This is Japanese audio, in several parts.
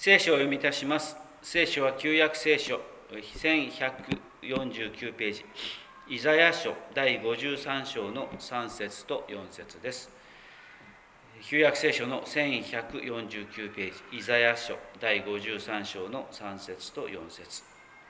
聖書を読みいたします。聖書は旧約聖書1149ページ、イザヤ書第53章の3節と4節です。旧約聖書の1149ページ、イザヤ書第53章の3節と4節。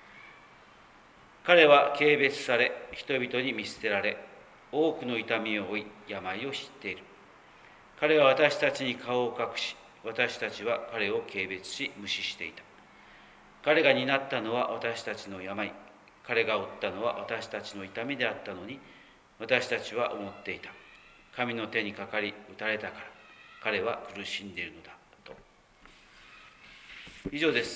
彼は軽蔑され、人々に見捨てられ、多くの痛みを負い、病を知っている。彼は私たちに顔を隠し、私たちは彼を軽蔑し、無視していた。彼が担ったのは私たちの病、彼が負ったのは私たちの痛みであったのに、私たちは思っていた。神の手にかかり、打たれたから、彼は苦しんでいるのだと。以上です。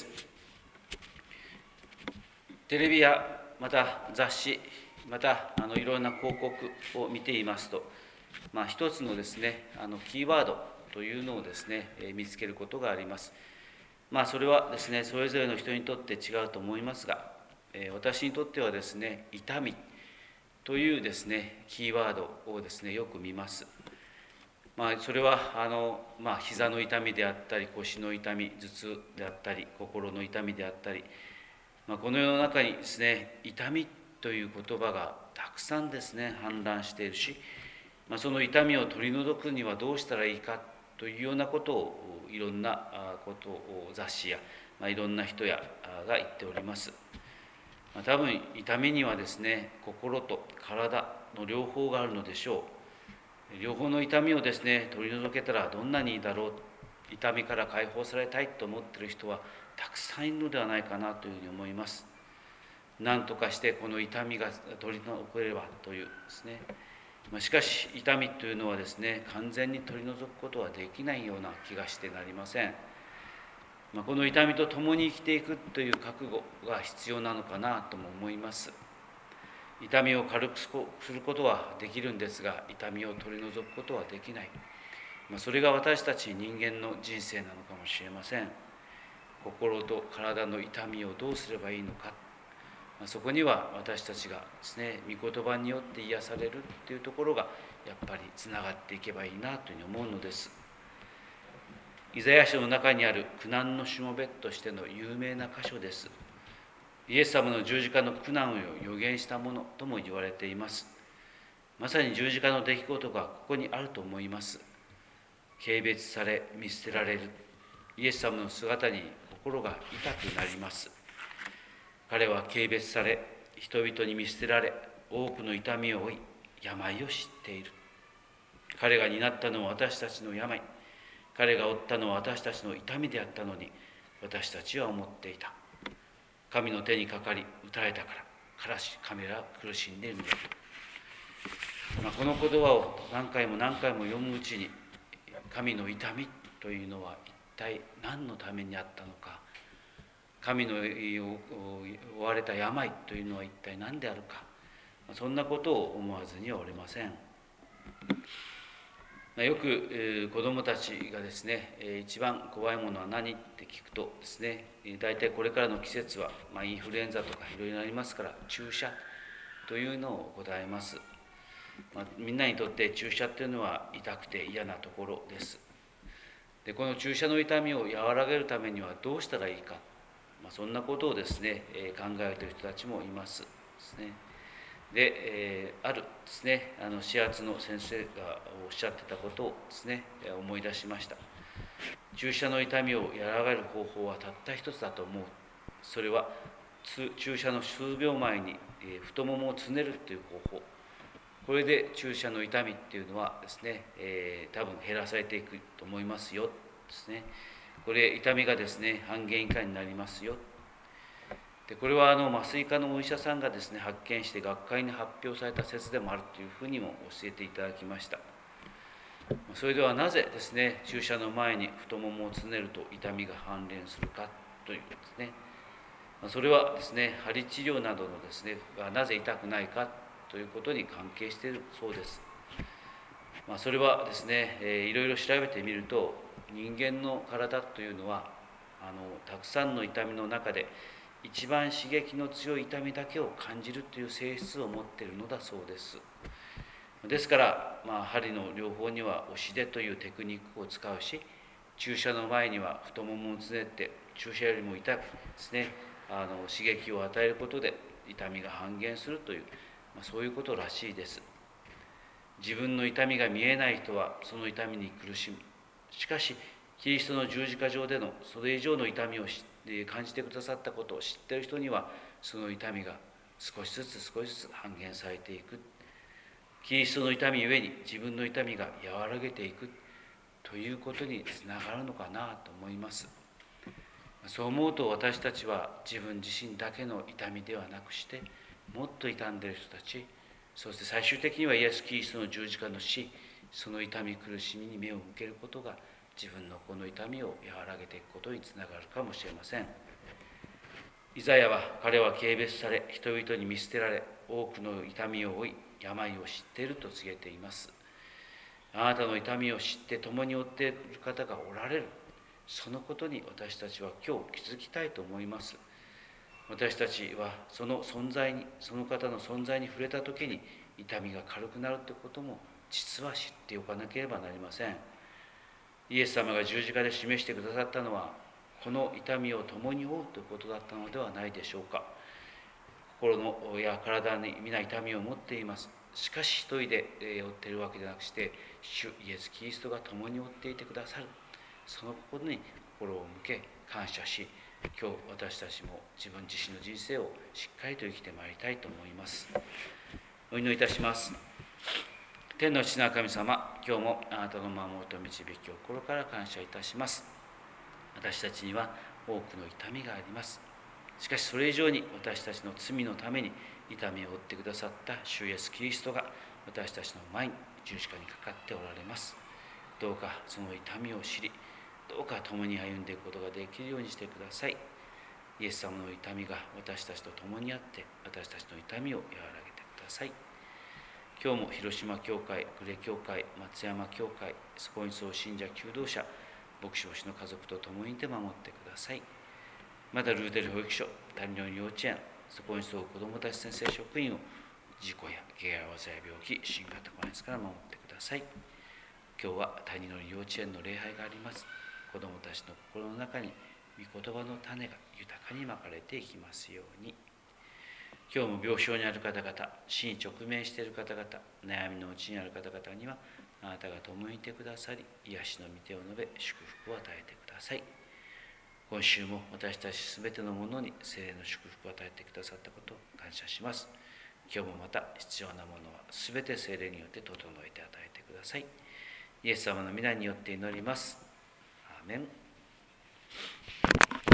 テレビやまた雑誌、またいろんな広告を見ていますと、一つのですね、キーワードというのをですね、見つけることがあります。それはですね、それぞれの人にとって違うと思いますが、私にとってはですね、痛みというですね、キーワードをですね、よく見ます。それは膝の痛みであったり、腰の痛み、頭痛であったり、心の痛みであったり、この世の中にですね、痛みという言葉がたくさんですね、氾濫しているし、その痛みを取り除くにはどうしたらいいかというようなことをいろんなことを雑誌や、いろんな人やが言っております。多分痛みにはですね、心と体の両方があるのでしょう。両方の痛みをですね、取り除けたらどんなにいいだろう。痛みから解放されたいと思っている人はたくさんいるのではないかなというふうに思います。何とかしてこの痛みが取り除ければというですね。しかし痛みというのはですね、完全に取り除くことはできないような気がしてなりません。この痛みと共に生きていくという覚悟が必要なのかなとも思います。痛みを軽くすることはできるんですが、痛みを取り除くことはできない。それが私たち人間の人生なのかもしれません。心と体の痛みをどうすればいいのか、そこには私たちがですね、御言葉によって癒されるというところがやっぱりつながっていけばいいなというふうに思うのです。イザヤ書の中にある苦難のしもべとしての有名な箇所です。イエス様の十字架の苦難を予言したものとも言われています。まさに十字架の出来事がここにあると思います。軽蔑され見捨てられるイエス様の姿に心が痛くなります。彼は軽蔑され、人々に見捨てられ、多くの痛みを負い、病を知っている。彼が担ったのは私たちの病、彼が負ったのは私たちの痛みであったのに、私たちは思っていた。神の手にかかり、打たれたから、神は苦しんでいるのだと。この言葉を何回も何回も読むうちに、神の痛みというのは一体何のためにあったのか、神の負われた病というのは一体何であるか、そんなことを思わずにはおりません。よく子どもたちがですね、一番怖いものは何って聞くとですね、大体これからの季節は、インフルエンザとかいろいろありますから、注射というのを答えます。みんなにとって注射というのは痛くて嫌なところです。で、この注射の痛みを和らげるためにはどうしたらいいか、そんなことをですね、考えている人たちもいますですね。で、あるですね、指圧の先生がおっしゃってたことをですね、思い出しました。注射の痛みを和らげる方法はたった一つだと思う。それは注射の数秒前に太ももをつねるという方法。これで注射の痛みっていうのはですね、多分減らされていくと思いますよですね。これ痛みがですね、半減以下になりますよ。で、これは麻酔科のお医者さんがですね、発見して学会に発表された説でもあるというふうにも教えていただきました。それではなぜですね、注射の前に太ももをつねると痛みが半減するかというですね、それはですね、針治療などのですね、がなぜ痛くないかということに関係しているそうです。それはですね、いろいろ調べてみると、人間の体というのはたくさんの痛みの中で一番刺激の強い痛みだけを感じるという性質を持っているのだそうです。ですから、針の療法には押し出というテクニックを使うし、 注射の前には太ももをつねって注射よりも痛くですね、刺激を与えることで痛みが半減するという、そういうことらしいです。自分の痛みが見えない人はその痛みに苦しむ。しかしキリストの十字架上でのそれ以上の痛みを感じてくださったことを知っている人には、その痛みが少しずつ半減されていく。キリストの痛みゆえに自分の痛みが和らげていくということにつながるのかなと思います。そう思うと、私たちは自分自身だけの痛みではなくして、もっと傷んでいる人たち、そして最終的にはイエス・キリストの十字架の死、その痛み苦しみに目を向けることが、自分のこの痛みを和らげていくことにつながるかもしれません。イザヤは、彼は軽蔑され人々に見捨てられ、多くの痛みを負い病を知っていると告げています。あなたの痛みを知って共に負っている方がおられる、そのことに私たちは今日気づきたいと思います。私たちはその方の存在に触れたときに痛みが軽くなるということも実は知っておかなければなりません。イエス様が十字架で示してくださったのは、この痛みを共に負うということだったのではないでしょうか。心のや体に皆痛みを持っています。しかし一人で負っているわけでなくして、主イエス・キリストが共に負っていてくださる、そのことに心を向け感謝し、今日私たちも自分自身の人生をしっかりと生きてまいりたいと思います。お祈りいたします。天の父なる神様、今日もあなたの守りと導きを心から感謝いたします。私たちには多くの痛みがあります。しかしそれ以上に私たちの罪のために痛みを負ってくださった主イエスキリストが私たちの前に十字架にかかっておられます。どうかその痛みを知り、どうか共に歩んでいくことができるようにしてください。イエス様の痛みが私たちと共にあって、私たちの痛みを和らげてください。今日も広島教会、呉教会、松山教会、スコインソー信者求道者、牧師の家族と共にいて守ってください。またルーテル保育所、谷の幼稚園、そこに住む子どもたち先生職員を事故や怪我、災病気、新型コロナから守ってください。今日は谷の幼稚園の礼拝があります。子どもたちの心の中に御言葉の種が豊かにまかれていきますように。今日も病床にある方々、死に直面している方々、悩みのうちにある方々にはあなたが共にいてくださり、癒しの御手を述べ祝福を与えてください。今週も私たちすべてのものに聖霊の祝福を与えてくださったことを感謝します。今日もまた必要なものはすべて聖霊によって整えて与えてください。イエス様の皆によって祈ります。アーメン。